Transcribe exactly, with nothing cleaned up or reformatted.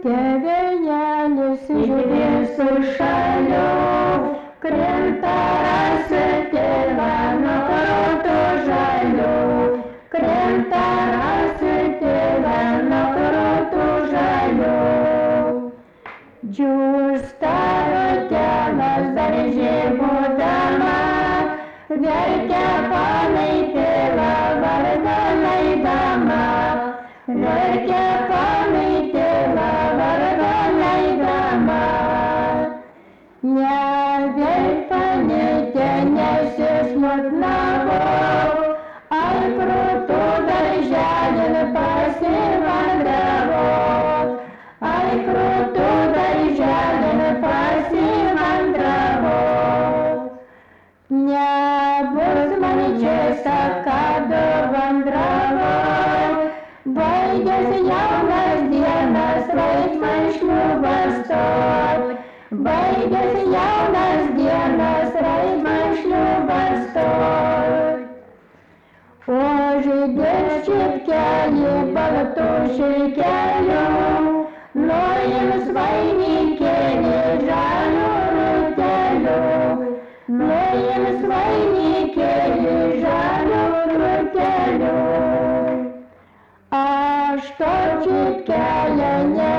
Plaukia vėjelis iš visų šalių, krinta rasutė nuo krūtų žalių, krinta rasutė nuo krūtų žalių. Džiūsta rutenos darže būdama, verkia panaitėlą vardą leidama, verkia panaitėlą vardą leidama. Neverk panaitė, nesismutnavau, ai krūtų darželin pasimandravau, ai krūtų darželin pasimandravau. Nebus man čia sakado vandravau, baigėsi jaunas dienas, laik man šliūbas stot, baigėsi jaunas dienas, laik man šliūbas stot. O žydės čipkelį baltų šilkelių, nuims vainikėlį žalių rutelių, nuims vainikėlį žalių rutelių. Aš to čipkelio ne